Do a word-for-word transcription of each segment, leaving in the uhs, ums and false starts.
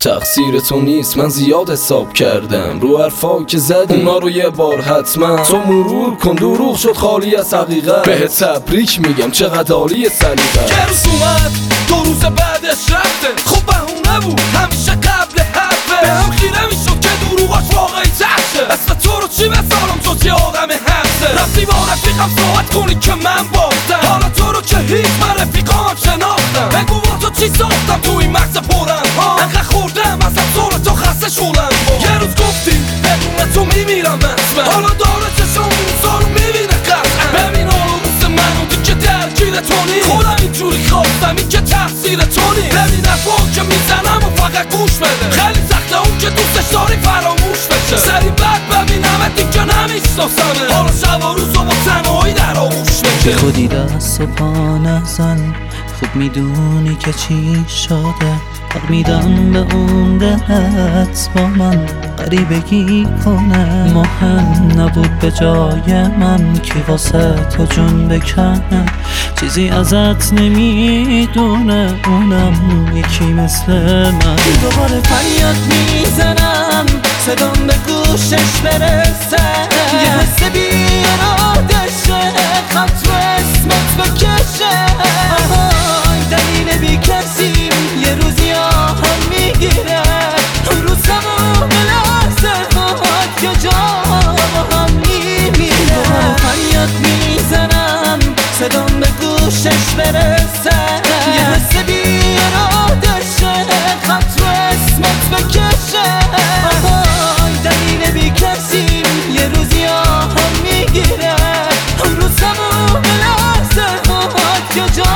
تقصیر تو نیست، من زیاد حساب کردم رو حرفا که زدی اونا رو یه بار حتما تو مرور کن، دروغ شد خالی از حقیقت. بهت تبریک میگم چقدر عالی سلیقت. یه روز اومد دو روز بعدش رفته، خب بهونه بود همیشه قبل حرفه. به هم خیره میشد که دروغاش واقعی تحشه. اسم تو رو چی بسالم جز یه آدم حرفه. رفتی با رفیقم صحبت کنی که من باختم، حالا تو رو که هیچ من رفیقام شناختم. بگو با تو چی ساختم تو این مغز پرم ها، انقدر خوردم از سر تو خسته شدم. یه روز گفتی بدون تو میمیرم اسمم، حالا داره چشم موزا رو میبینه قطعا. ببین حالا روز منو دیگه درگیر تو نی، خودم اینجوری خواستم این که تقصیر تو نی. ببین حرفا که میزنم و فقط گوش بده، خیلی سخته اون که دوستش داری فراموش بشه. سری بعد ببینم دیگه نمیشناسمه، حالا شب و روز و با تنهایی در آغوش بشه. خودی دست و پا نزن، خوب میدونی که چی شده. حق میدم به اون دلت با من غریبگی کنه. مهم نبود به جای من که واسه تو جون بکنه. چیزی ازت نمیدونه اونم یکی مثل من. دوباره فریاد میزنم صدام به گوشش برسه، یه حس بیارادشه خط رو اسمت بکشه. دلیل بی کسی یه روزی آهم میگیره، روزمو به لحظه هات که جا هم میمیره. دوباره فریاد میزنم صدام به گوشش برسه، یه حس بیارادشه خط رو اسمت بکشه. دلیل بی کسی یه روزی آهم میگیره، روزمو به لحظه هات که جا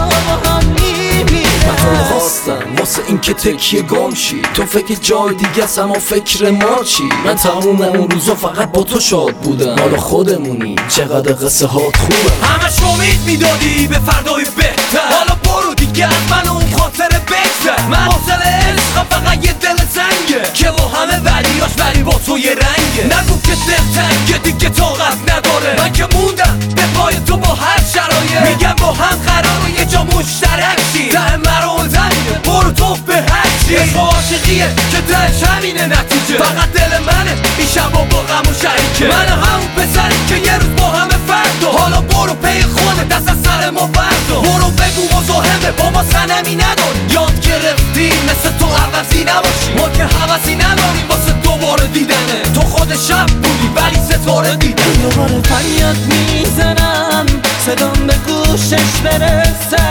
واسه این که تکیه گم شی. تو فکر جای دیگه است اما فکر ما چی؟ من تموم اون روزا فقط با تو شاد بودم، حالا خودمونی چقدر قصه هات خوبه. همش امید میدادی به فردای بهتر، حالا برو دیگه از من اون خاطر بگذر. من حاصل عشقم فقط یه دل زنگه که با همه ولیاش ولی با تو یه رنگه. نگو که دل تنگه دیگه طاقت نداره، من که موندم به پای تو با هر شرایط. میگم با هم قراره یه جا مشترک شیم، ته مرا زنگه برو تو به هر چی. عشق و عاشقیه که تهش همینه نتیجه، فقط دل منه این شبا با غم و شریکه. من همون پسری که یه روز با همه فردا، حالا برو پی خودت دست از سر ما بردا. برو بگو مزاحمه با ما صنمی نداری، یاد گرفتیم مثل تو عوضی نباشی. ما که حوضی نداریم واسه دوباره دیدنه، تو خود شب بودی ولی ستاره دیدن. دوباره فریاد میزنم صدام به گوشش برسه،